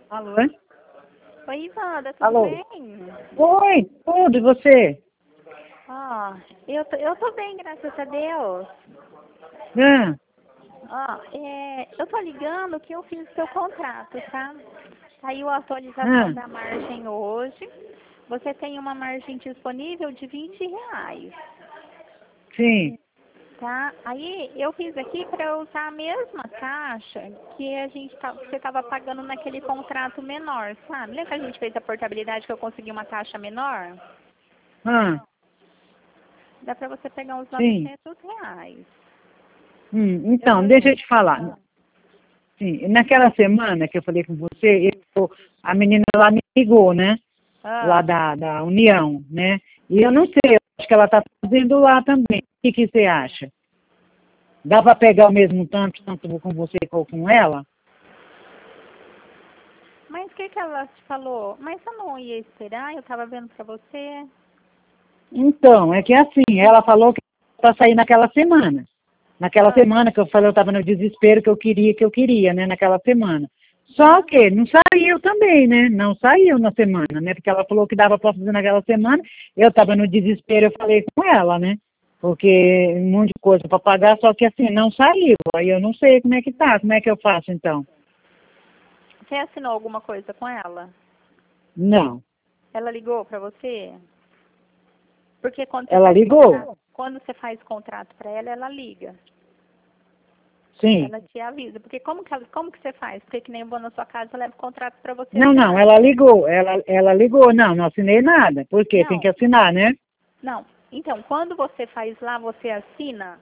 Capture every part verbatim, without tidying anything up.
Alô? Oi, Wanda, tudo Alô? bem? Oi, tudo, e você? Ó, eu, tô- eu tô bem, graças a Deus. Ah, Ó, é, eu tô ligando que eu fiz o seu contrato, tá? Saiu a atualização ah, da margem hoje. Você tem uma margem disponível de vinte reais, sim. tá? Aí eu fiz aqui para usar a mesma taxa que a gente tá, que você estava pagando naquele contrato menor, sabe? Lembra que a gente fez a portabilidade que eu consegui uma taxa menor? Ah, Dá para você pegar uns sim. novecentos reais. Hum, Eu então, falei, deixa eu te falar. Sim, naquela semana que eu falei com você, eu- a menina lá me ligou, né? Lá ah, da, da União, né? E eu não sei, eu acho que ela está fazendo lá também. O que, que você acha? Dá para pegar o mesmo tanto, tanto com você como com ela? mas o que que ela te falou? Mas eu não ia esperar, eu tava vendo pra você. Então, é que assim, ela falou que para sair naquela semana. Naquela Ah, semana que eu falei, eu estava no desespero que eu queria, que eu queria, né? Naquela semana. Só aham. que não saiu também, né? Não saiu na semana, né? Porque ela falou que dava para fazer naquela semana. Eu estava no desespero, eu falei com ela, né? Porque um monte de coisa para pagar, só que assim, não saiu. Aí eu não sei como é que tá, como é que eu faço então? Você assinou alguma coisa com ela? Não. Ela ligou pra você? Porque quando você Ela faz ligou? contrato, quando você faz contrato pra ela, ela liga. Sim. Ela te avisa. Porque como que, ela, como que você faz? Porque que nem eu vou na sua casa, eu levo o contrato pra você Não, não, assinar. ela ligou, ela, ela ligou, não, não assinei nada. Por quê? Tem que Não, assinar, né? não. Então, quando você faz lá, você assina?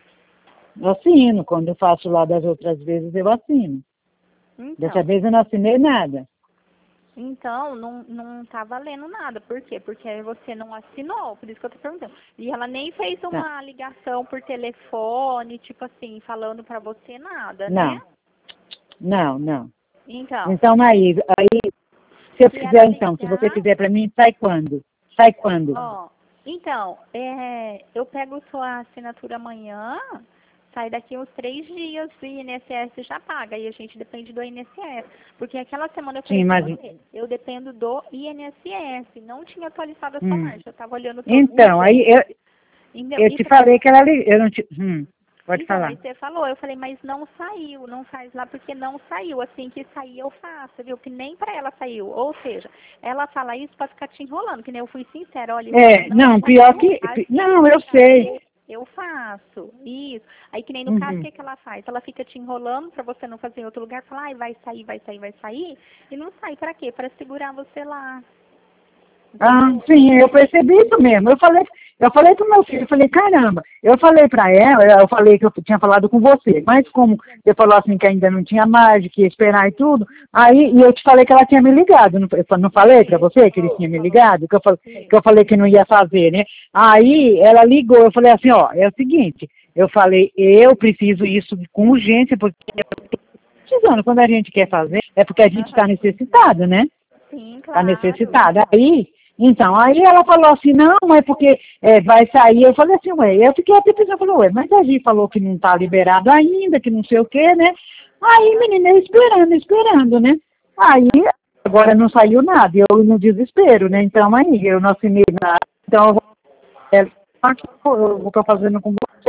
Assino, quando eu faço lá das outras vezes, eu assino. Dessa Então. vez eu não assinei nada. Então, não, não tá valendo nada. Por quê? Porque você não assinou, por isso que eu tô perguntando. E ela nem fez Tá. uma ligação por telefone, tipo assim, falando pra você nada, né? Não, não, não. Então, Então, aí, aí, se eu se ela fizer, então, se você ligar, fizer para mim, sai quando? Sai quando? ó, então, é, eu pego sua assinatura amanhã, sai daqui uns três dias e o I N S S já paga, e a gente depende do I N S S. Porque aquela semana eu falei Sim, pra mas... você, eu dependo do I N S S, não tinha atualizado a sua Hum. marcha, eu tava olhando todos os Então, aí, meses. eu, Entendeu? eu E te pra falei que ela... li- Eu não te... Hum, pode Então, aí falar. você falou, eu falei, mas não saiu, não faz lá porque não saiu. Assim que sair eu faço, viu? Que nem pra ela saiu. Ou seja, ela fala isso pra ficar te enrolando, que nem eu fui sincera, olha, É, não não, pior saiu, que... assim Não, que eu sei. sair eu faço. Isso. Aí que nem no caso, o Uhum. que, que ela faz? Ela fica te enrolando pra você não fazer em outro lugar, fala, ai, vai sair, vai sair, vai sair, e não sai pra quê? Pra segurar você lá. Ah, Entendeu? sim, eu percebi isso mesmo. Eu falei, eu falei com meu filho, eu falei, caramba, eu falei pra ela, eu falei que eu tinha falado com você, mas como você falou assim que ainda não tinha margem, que ia esperar e tudo, aí e eu te falei que ela tinha me ligado, não, eu não falei pra você que eles tinham me ligado, que eu, falei, que eu falei que não ia fazer, né? Aí ela ligou, eu falei assim, ó, é o seguinte, eu falei, eu preciso isso com urgência, porque eu tô precisando, quando a gente quer fazer, é porque a gente está Aham. necessitado, né? Sim, Está claro. necessitada. Aí, então, aí ela falou assim, não, é porque é, vai sair. Eu falei assim, ué, eu fiquei até pensando, eu falei, ué, mas a gente falou que não está liberado ainda, que não sei o quê, né? Aí, menina, eu esperando, esperando, né? Aí, agora não saiu nada, e eu no desespero, né? Então, aí, eu não assinei nada, então eu vou, é, eu vou estar fazendo com você.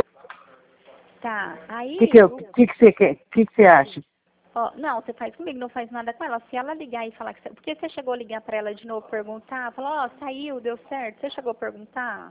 Tá. O que, que, Aí, eu- que, que você quer? O que, que você acha? ó, não, você faz comigo, não faz nada com ela. Se ela ligar e falar que você... Porque você chegou a ligar pra ela de novo, perguntar, falou, ó, saiu, deu certo. Você chegou a perguntar?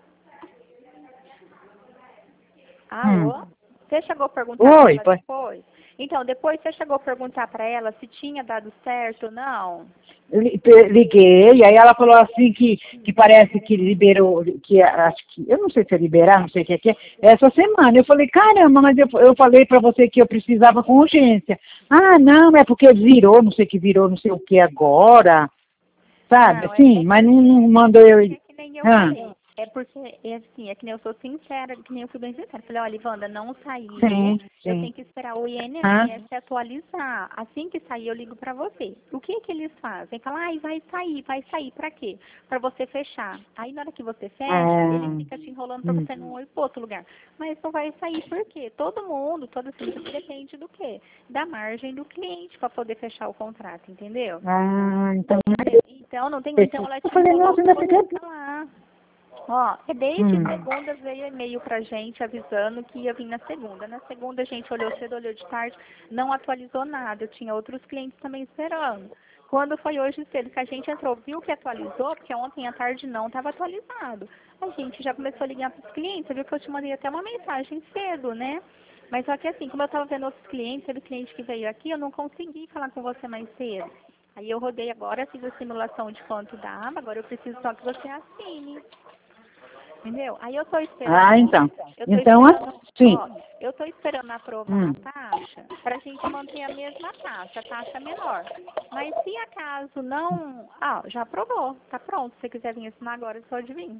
Hum. Alô? Você chegou a perguntar pra Oi, ela pai. depois? Então, depois você chegou a perguntar pra ela se tinha dado certo ou não? Li- pe- Liguei, aí ela falou assim que, que parece que liberou, que acho que, eu não sei se é liberar, não sei o que é, que é, essa semana. Eu falei, caramba, mas eu, eu falei pra você que eu precisava com urgência. Ah, não, é porque virou, não sei que virou, não sei o que agora, sabe, Não, é, assim, é mas porque, não, não mandou eu. é que nem eu Ah, falei. É porque, é assim, é que nem eu sou sincera, que nem eu fui bem sincera. Falei, olha, Ivanda, não saiu, Sim, eu sim. tenho que esperar o Ah, I N S S atualizar. Assim que sair, eu ligo pra você. O que que eles fazem? Falam, ai, vai sair, vai sair, pra quê? Pra você fechar. Aí, na hora que você fecha, ele ah, fica te enrolando pra hum. você não ir pro outro lugar. Mas não vai sair por quê? Todo mundo, toda empresa depende do quê? Da margem do cliente pra poder fechar o contrato, entendeu? Ah, então, Então, não tem, então ela eu te falei, enrolou nossa, pra ainda você fiquei... falar. Ó, é desde Hum. segunda veio e-mail pra gente avisando que ia vir na segunda. Na segunda a gente olhou cedo, olhou de tarde, não atualizou nada. Eu tinha outros clientes também esperando. Quando foi hoje cedo que a gente entrou, viu que atualizou, porque ontem à tarde não estava atualizado. A gente já começou a ligar para os clientes, viu que eu te mandei até uma mensagem cedo, né? Mas só que assim, como eu estava vendo outros clientes, teve cliente que veio aqui, eu não consegui falar com você mais cedo. Aí eu rodei agora, fiz a simulação de quanto dava, agora eu preciso só que você assine. Entendeu? Aí eu tô esperando. Ah, então. Eu tô Então, esperando, assim. ó, eu tô esperando aprovar Hum. a taxa pra gente manter a mesma taxa, a taxa menor. Mas se acaso não. Ah, já aprovou, tá pronto. Se você quiser vir assinar agora, é só de vir.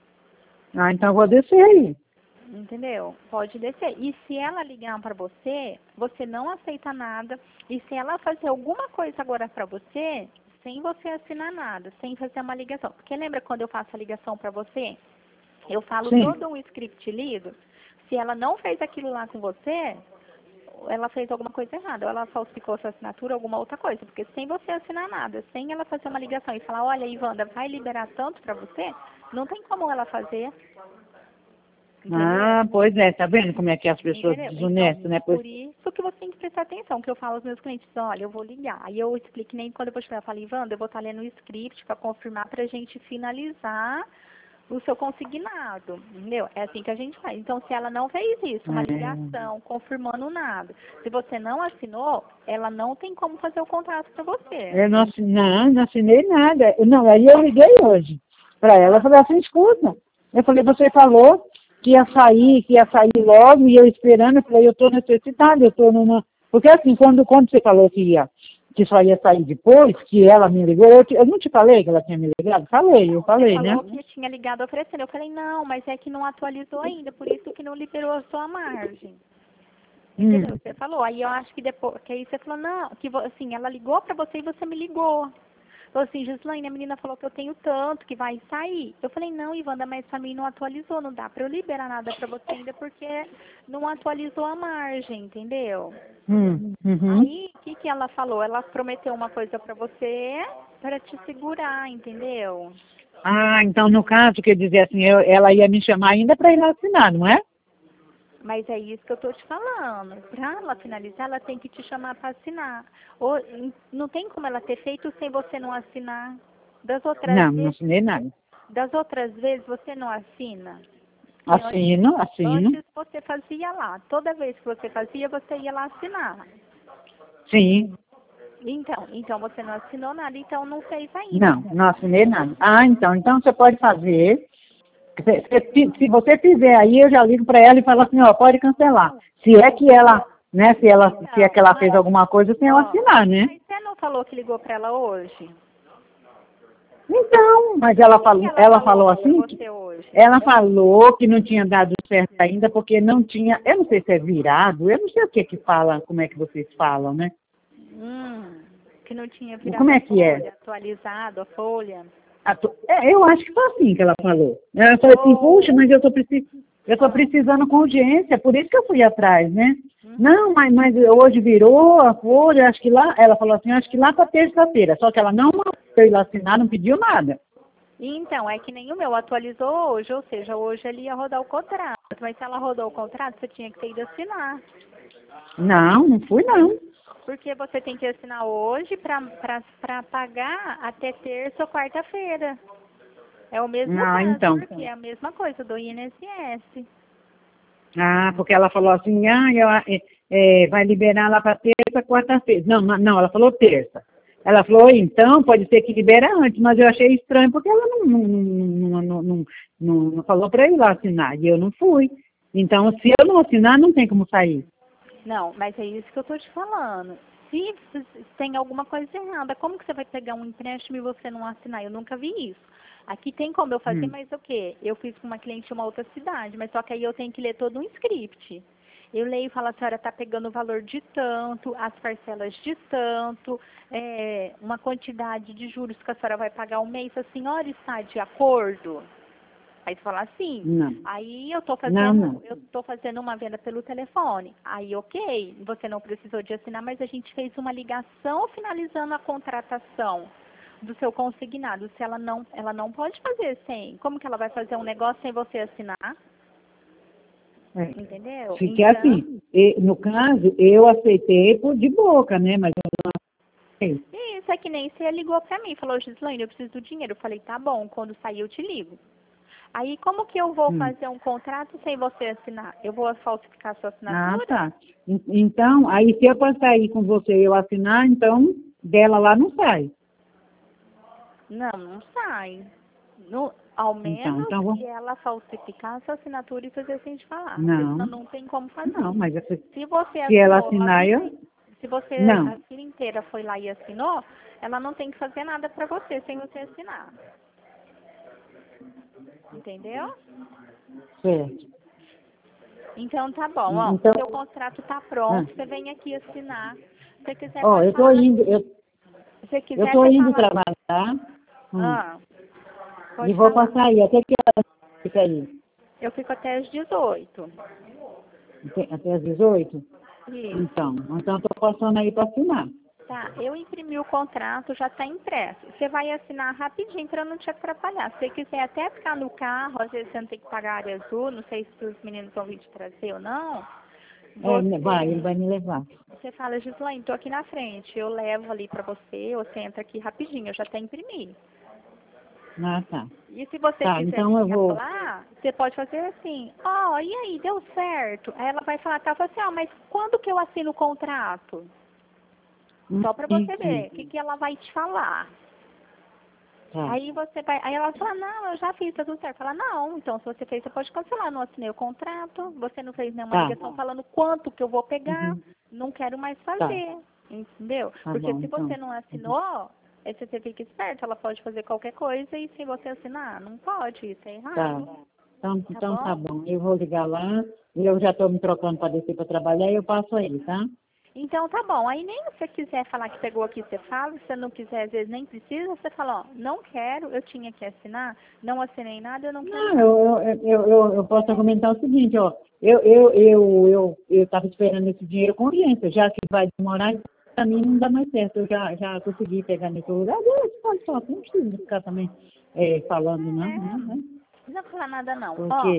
Ah, então eu vou descer aí. Entendeu? Pode descer. E se ela ligar pra você, você não aceita nada. E se ela fazer alguma coisa agora pra você, sem você assinar nada, sem fazer uma ligação. Porque lembra quando eu faço a ligação pra você? Eu falo Sim. todo um script lido. Se ela não fez aquilo lá com você, ela fez alguma coisa errada. Ou ela falsificou sua assinatura, alguma outra coisa. Porque sem você assinar nada, sem ela fazer uma ligação e falar, olha, Ivanda, vai liberar tanto pra você, não tem como ela fazer. Entendeu? Ah, pois é, tá vendo como é que é as pessoas Entendeu? desonestas, Então, né? Pois... por isso que você tem que prestar atenção, que eu falo aos meus clientes, olha, eu vou ligar. Aí eu explico, que nem quando eu vou chegar, eu falo, Ivanda, eu vou estar lendo o script para confirmar pra gente finalizar o seu consignado, entendeu? É assim que a gente faz. Então, se ela não fez isso, uma É. ligação, confirmando nada, se você não assinou, ela não tem como fazer o contrato para você. Eu não assinei, não, não assinei nada. Eu- Não, aí eu liguei hoje para ela, eu falei assim, escuta. Eu falei, você falou que ia sair, que ia sair logo, e eu esperando, eu falei, eu estou necessitada, eu estou numa... Porque assim, quando, quando você falou que ia, que só ia sair depois, que ela me ligou, eu, te- eu não te falei que ela tinha me ligado? Falei, eu Você falei, né? falou que tinha ligado oferecendo. Eu falei, não, mas é que não atualizou ainda, por isso que não liberou a sua margem. Hum. Entendeu? Você falou. Aí eu acho que depois, que aí você falou, não, que vo- assim, ela ligou pra você e você me ligou. Falou assim, Gislaine, a menina falou que eu tenho tanto, que vai sair. Eu falei, não, Ivanda, mas pra mim não atualizou, não dá pra eu liberar nada pra você ainda, porque não atualizou a margem, entendeu? Hum. Uhum. Aí, o que que ela falou? Ela prometeu uma coisa pra você, para te segurar, entendeu? Ah, então no caso, quer dizer assim, eu, ela ia me chamar ainda para ir lá assinar, não é? Mas é isso que eu tô te falando. Pra ela finalizar, ela tem que te chamar para assinar. Ou, n- não tem como ela ter feito sem você não assinar. Das outras Não, não vezes, assinei nada. das outras vezes você não assina. Que antes, Assino, assino. antes você fazia lá. Toda vez que você fazia, você ia lá assinar. Sim. Então, então você não assinou nada, então não fez ainda. Não, não assinei nada. Ah, então, então você pode fazer. Se, se- se você fizer aí, eu já ligo para ela e falo assim, ó, pode cancelar. Se é que ela, né, se ela, se é que Então, ela fez mas, alguma coisa sem eu ó, assinar, né? mas você não falou que ligou para ela hoje? Então, mas ela O que que falou, ela ela falou falou para assim que você hoje? ela falou que não tinha dado certo ainda porque não tinha, eu não sei se é virado, eu não sei o que que fala, como é que vocês falam, né? Hum, que não tinha E virado como a é que é? folha, atualizado a folha. A to- é, eu acho que foi assim que ela falou. Ela falou assim, puxa, Ou, mas eu tô, preci- eu tô precisando com urgência, por isso que eu fui atrás, né? uhum. Não, mas, mas hoje virou a folha, acho que lá, ela falou assim, acho que lá para terça-feira, só que ela não foi lá assinar, não pediu nada. Então, é que nem o meu atualizou hoje, ou seja, hoje ele ia rodar o contrato. Mas se ela rodou o contrato, você tinha que ter ido assinar. Não, não fui não. Porque você tem que assinar hoje para pagar até terça ou quarta-feira. É o mesmo Ah, caso, então. porque é a mesma coisa do I N S S. Ah, porque ela falou assim, ah, eu, é, é, vai liberar lá para terça, quarta-feira. Não, não, não, ela falou terça. Ela falou, então, pode ser que libera antes, mas eu achei estranho, porque ela não, não, não, não, não, não, não falou para eu ir lá assinar, e eu não fui. Então, se eu não assinar, não tem como sair. Não, mas é isso que eu tô te falando. se tem alguma coisa errada, como que você vai pegar um empréstimo e você não assinar? Eu nunca vi isso. Aqui tem como eu fazer, Hum. mas o quê? Eu fiz com uma cliente de uma outra cidade, mas só que aí eu tenho que ler todo um script. Eu leio e falo, a senhora está pegando o valor de tanto, as parcelas de tanto, é, uma quantidade de juros que a senhora vai pagar um mês, a senhora está de acordo? Aí você fala assim, Não. aí eu estou Não, fazendo, não. eu tô fazendo uma venda pelo telefone. Aí, ok, você não precisou de assinar, mas a gente fez uma ligação finalizando a contratação do seu consignado. Se ela não, ela não pode fazer sem. Como que ela vai fazer um negócio sem você assinar? É. Entendeu? Fiquei Então, assim. E, no caso, eu aceitei por de boca, né? Mas eu não aceitei. isso é que nem você ligou pra mim, falou, Gislaine, eu preciso do dinheiro. Eu falei, tá bom, quando sair eu te ligo. Aí, como que eu vou Hum. fazer um contrato sem você assinar? Eu vou falsificar a sua Ah, assinatura? tá. En- Então, aí se eu passar aí com você e eu assinar, então dela lá não sai. Não, não sai. No, ao Então, menos então vou. que ela falsificar a sua assinatura e fazer assim de falar. Não, Senão não tem como não, fazer. mas eu- Se você se ela assinou a assinar, vida, eu. se você Não. a vida inteira foi lá e assinou, ela não tem que fazer nada para você sem você assinar. Entendeu? Certo. Então tá bom, ó. Então, O seu contrato tá ah, pronto, você vem aqui assinar. Se você quiser, ó, pode eu tô falar na... indo, eu, Se você eu quiser, tô você indo fala. trabalhar, hum, Ah, e pode vou falar. passar aí, até que hora fica aí? Eu fico até as dezoito. Até, até às dezoito? Isso. Então, então tô passando aí para assinar. Tá, eu imprimi o contrato, já está impresso. Você vai assinar rapidinho para não te atrapalhar. Se você quiser até ficar no carro, às vezes você não tem que pagar área azul, não sei se os meninos vão vir te trazer ou não. É, né, vai, ele Você, vai me levar. você fala, Gislaine, estou aqui na frente, eu levo ali para você, ou você entra aqui rapidinho, eu já até imprimi. Ah, tá. E se você Tá, quiser então eu ficar vou. lá, você pode fazer assim, ó, e aí, deu certo? Aí ela vai falar, tá, eu falo assim, ó, mas quando que eu assino o contrato? Só para Sim, você sim. ver o que, que ela vai te falar. Tá. Aí você vai, aí ela fala, não, eu já fiz, tá tudo certo. Fala, não, então se você fez, você pode cancelar, não assinei o contrato, você não fez nenhuma Tá. ligação falando quanto que eu vou pegar, Uhum. não quero mais Tá. fazer, entendeu? Tá Porque bom, se então. você não assinou, aí você fica esperto, ela pode fazer qualquer coisa e se você assinar, não pode, isso é Tá. errado, Então, tá então tá bom? bom. Eu vou ligar lá. E eu já estou me trocando para descer para trabalhar e eu passo aí, tá? Então tá bom, aí nem se você quiser falar que pegou aqui, você fala, se você não quiser, às vezes nem precisa, você fala, ó, não quero, eu tinha que assinar, não assinei nada, eu não quero Não, nada. eu, eu, eu, eu, eu posso argumentar o seguinte, ó. Eu eu eu eu eu estava esperando esse dinheiro com urgência, já que vai demorar, para mim não dá mais certo. Eu já, já consegui pegar nesse lugar. Eu pode só, não precisa ficar também é, falando, não, É, né? né? não precisa falar nada não. Ó, Porque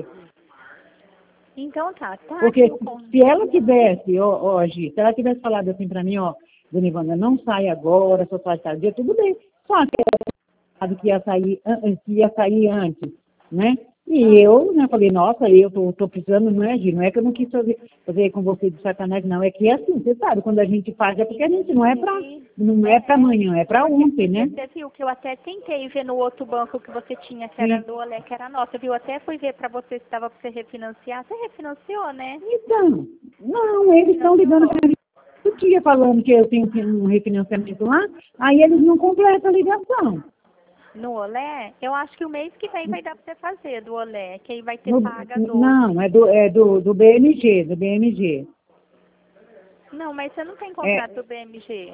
então tá, tá aqui Porque o con- se ela tivesse, ó, ó, Gi, se ela tivesse falado assim para mim, ó, Dona Ivana, não sai agora, só sai tal dia, tudo bem. Só que ela sabe que ia sair, an- que ia sair antes, né? E Ah, eu, né, falei, nossa, eu tô, tô precisando, não é, Gi? Não é que eu não quis fazer, fazer com você de sacanagem, não. É que é assim, você sabe, quando a gente faz, é porque a gente não é para sim. não é para É, amanhã, é para porque, ontem, porque né? você viu que eu até tentei ver no outro banco que você tinha, que era Sim. do Olé, que era nossa, viu? Até fui ver pra você se dava pra você refinanciar. Você refinanciou, né? Então, não, eles estão ligando Refinanciou. para mim todo dia falando que eu tenho um refinanciamento lá, aí eles não completam a ligação. No Olé, eu acho que o mês que vem vai dar pra você fazer do Olé, que aí vai ter No- paga não, doze. é do, é do, do B M G, do B M G. Não, mas você não tem É, contrato do B M G.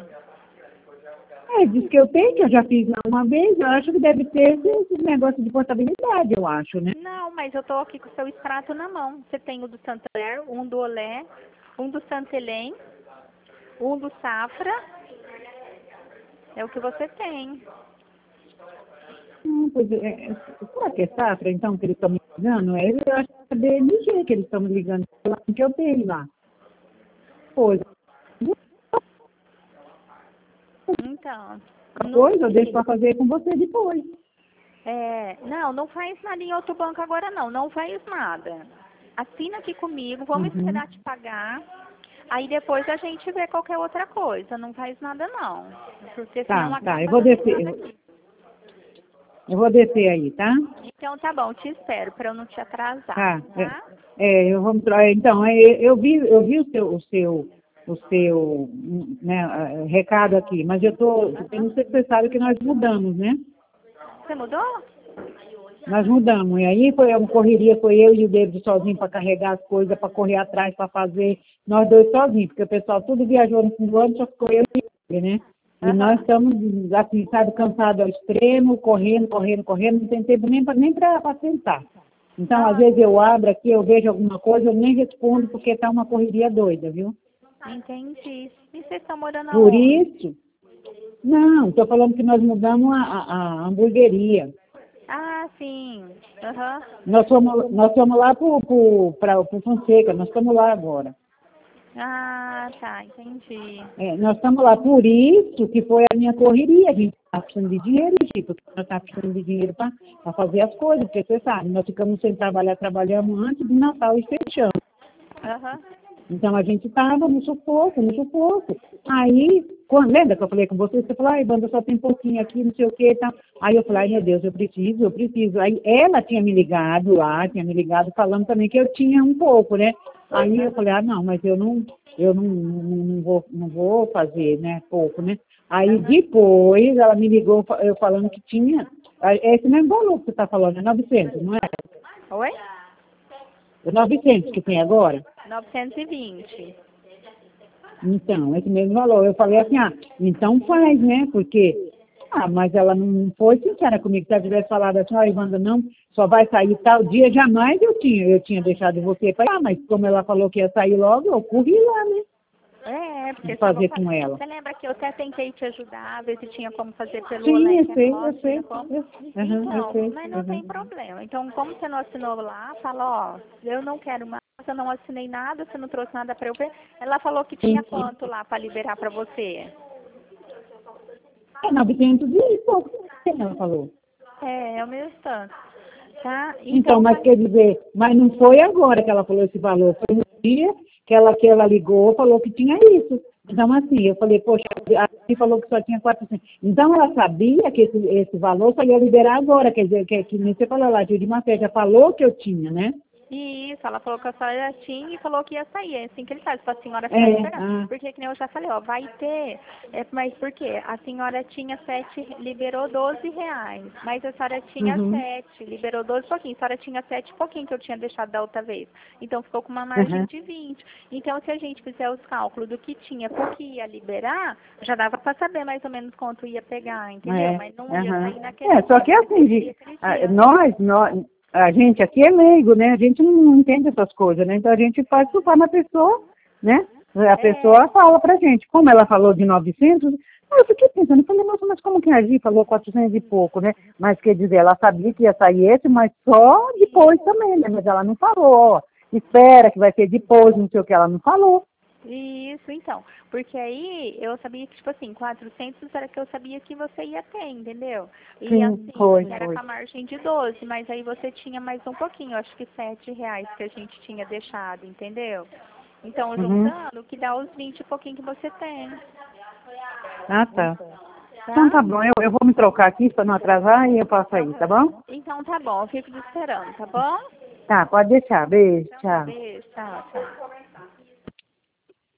é, diz que eu tenho, que eu já fiz lá uma vez, eu acho que deve ter esse, esse negócio de portabilidade, eu acho, né? Não, mas eu tô aqui com o seu extrato na mão. Você tem o do Santander, um do Olé, um do Santelém, um do Safra. É o que você tem. Hum, pois é, é, será que é Safra, então, que eles estão me ligando? É, eu acho que é B M G que eles estão me ligando, que eu tenho lá. Pois, Então, não depois eu deixo sei. para fazer com você depois. É, não, não faz nada em outro banco agora não, não faz nada. Assina aqui comigo, vamos Uhum. esperar te pagar. Aí depois a gente vê qualquer outra coisa, não faz nada não. Porque senão Tá, tá, eu acaba vou dando descer, errado eu, aqui. eu vou descer aí, tá? Então tá bom, te espero para eu não te atrasar, Tá, é, tá? é, eu vou, então, é, eu vi, eu vi o seu, o seu o seu, né, recado aqui, mas eu tô, eu não sei se você sabe que nós mudamos, né? Você mudou? Nós mudamos, e aí foi uma correria, foi eu e o David sozinho para carregar as coisas, para correr atrás, para fazer, nós dois sozinhos, porque o pessoal tudo viajou no fim do ano, só ficou eu e ele, né? E Uhum. nós estamos, assim, sabe, cansados ao extremo, correndo, correndo, correndo, não tem tempo nem para nem para sentar. Então, Ah, às vezes eu abro aqui, eu vejo alguma coisa, eu nem respondo, porque está uma correria doida, viu? entendi. E vocês estão morando Por aonde? isso, não, estou falando que nós mudamos a, a, a hamburgueria. Ah, sim. Aham. Nós fomos, nós fomos lá para o Fonseca, nós estamos lá agora. Ah, tá, entendi. É, nós estamos lá, por isso que foi a minha correria, a gente está precisando de dinheiro, Gi, porque nós estamos precisando de dinheiro para fazer as coisas, porque você sabe, nós ficamos sem trabalhar, trabalhamos antes do Natal e fechamos. Aham. Então a gente estava no sufoco, no sufoco. Aí, quando, lembra que eu falei com você? Você falou, ai, banda, só tem pouquinho aqui, não sei o que e tal. Aí eu falei, ai, meu Deus, eu preciso, eu preciso. Aí ela tinha me ligado lá, tinha me ligado falando também que eu tinha um pouco, né? Aí eu falei, ah, não, mas eu não, eu não, não, não vou, não vou fazer, né, pouco, né? Aí depois ela me ligou, eu falando que tinha, é esse mesmo valor que você está falando, é novecentos, não é? Oi? É novecentos que tem agora? novecentos e vinte. Então, esse mesmo valor. Eu falei assim, ah, então faz, né? Porque, ah, mas ela não foi sincera comigo. Se ela tivesse falado assim, ó, Ivanda, não, só vai sair tal dia, jamais eu tinha, eu tinha deixado você para ah, mas como ela falou que ia sair logo, eu corri lá, né? É, porque Fazer você, com ela. você lembra que eu até tentei te ajudar, ver se tinha como fazer pelo Sim, eu leque sei, nosso, eu sei. tinha como. Eu, uhum, eu Então, sei. mas não tem Uhum. problema. Então, como você não assinou lá, fala, ó, eu não quero mais, eu não assinei nada, você não trouxe nada para eu ver. Ela falou que tinha Sim. quanto lá para liberar para você? É novecentos e pouco, ela falou. É, é o mesmo tanto. Tá? Então, Então, mas vai. quer dizer, mas não foi agora que ela falou esse valor, foi no dia que ela, que ela ligou, falou que tinha isso. Então, assim, eu falei, poxa, a gente falou que só tinha quatrocentos. Então, ela sabia que esse, esse valor só ia liberar agora, quer dizer, que, que nem você falou lá, de uma fé já falou que eu tinha, né? Isso, ela falou que a senhora tinha e falou que ia sair. É assim que ele faz, para a senhora ficar É, esperando. ah, Porque, que nem eu já falei, ó, vai ter. É, mas por quê? A senhora tinha sete, liberou doze reais. Mas a senhora tinha uhum, sete, liberou doze pouquinho. A senhora tinha sete e pouquinho que eu tinha deixado da outra vez. Então ficou com uma margem uhum, de vinte. Então, se a gente fizer os cálculos do que tinha com o que ia liberar, já dava para saber mais ou menos quanto ia pegar, entendeu? é, Mas não ia uhum. sair naquele É, só dia, que porque assim, seria de, aquele ah, dia. nós, nós, a gente aqui é leigo, né? A gente não entende essas coisas, né? Então a gente faz conforme a pessoa, né? A É, pessoa fala pra gente. Como ela falou de novecentos, eu fiquei pensando, eu falei, nossa, mas como que a Gi falou quatrocentos e pouco, né? Mas quer dizer, ela sabia que ia sair esse, mas só depois também, né? Mas ela não falou, ó, espera que vai ser depois, não sei o que, ela não falou. isso, então. Porque aí eu sabia que, tipo assim, quatrocentos era que eu sabia que você ia ter, entendeu? E Sim, assim, foi, era foi. com a margem de doze, mas aí você tinha mais um pouquinho, acho que sete reais que a gente tinha deixado, entendeu? Então, Uhum. juntando, que dá os vinte e pouquinho que você tem, Ah, tá. Então tá? tá bom, eu, eu vou me trocar aqui para não atrasar e eu passo aí, tá bom? Então tá bom, eu fico te esperando, tá bom? Tá, pode deixar. Beijo, tchau. Beijo, tchau, tchau.